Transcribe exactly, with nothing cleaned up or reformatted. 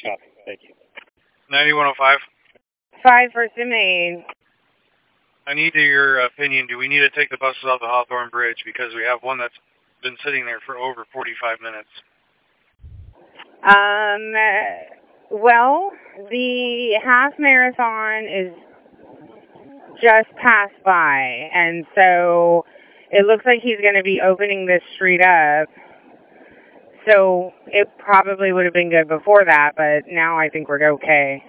Copy. Thank you. ninety-one oh five. Five First and Main. I need your opinion. Do we need to take the buses off the Hawthorne Bridge? Because we have one that's been sitting there for over forty-five minutes. Um, well, the half marathon is just passed by, and so it looks like he's going to be opening this street up. So it probably would have been good before that, but now I think we're okay.